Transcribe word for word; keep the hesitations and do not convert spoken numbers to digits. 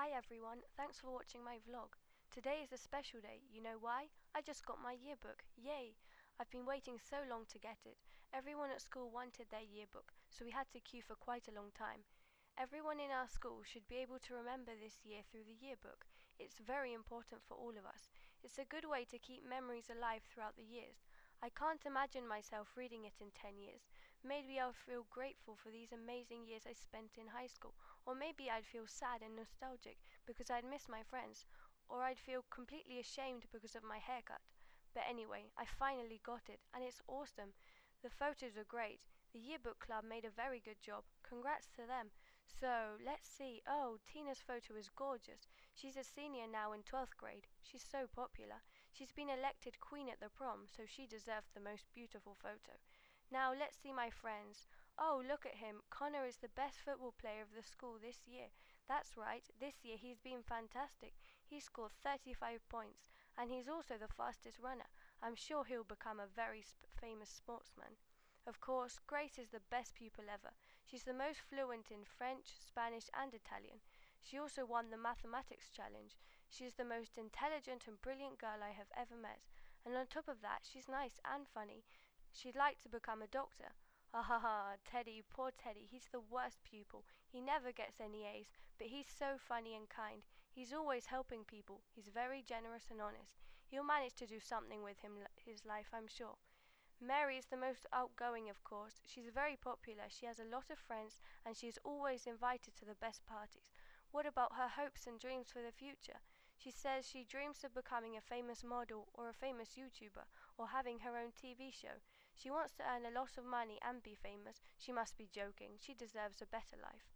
Hi everyone, thanks for watching my vlog. Today is a special day, you know why? I just got my yearbook, yay! I've been waiting so long to get it. Everyone at school wanted their yearbook, so we had to queue for quite a long time. Everyone in our school should be able to remember this year through the yearbook. It's very important for all of us. It's a good way to keep memories alive throughout the years. I can't imagine myself reading it in ten years. Maybe I'll feel grateful for these amazing years I spent in high school, or maybe I'd feel sad and nostalgic because I'd miss my friends, or I'd feel completely ashamed because of my haircut. But anyway, I finally got it, and it's awesome. The photos are great. The yearbook club made a very good job. Congrats to them. So, let's see. Oh, Tina's photo is gorgeous. She's a senior now in twelfth grade. She's so popular. She's been elected queen at the prom, so she deserved the most beautiful photo. Now, let's see my friends. Oh, look at him. Connor is the best football player of the school this year. That's right. This year he's been fantastic. He scored thirty-five points, and he's also the fastest runner. I'm sure he'll become a very sp- famous sportsman. Of course, Grace is the best pupil ever. She's the most fluent in French, Spanish, and Italian. She also won the mathematics challenge. She's the most intelligent and brilliant girl I have ever met. And on top of that, she's nice and funny. She'd like to become a doctor. Ha ha ha, Teddy, poor Teddy, he's the worst pupil. He never gets any A's, but he's so funny and kind. He's always helping people. He's very generous and honest. He'll manage to do something with him his life, I'm sure. Mary is the most outgoing, of course. She's very popular, she has a lot of friends, and she is always invited to the best parties. What about her hopes and dreams for the future? She says she dreams of becoming a famous model or a famous YouTuber or having her own T V show. She wants to earn a lot of money and be famous. She must be joking. She deserves a better life.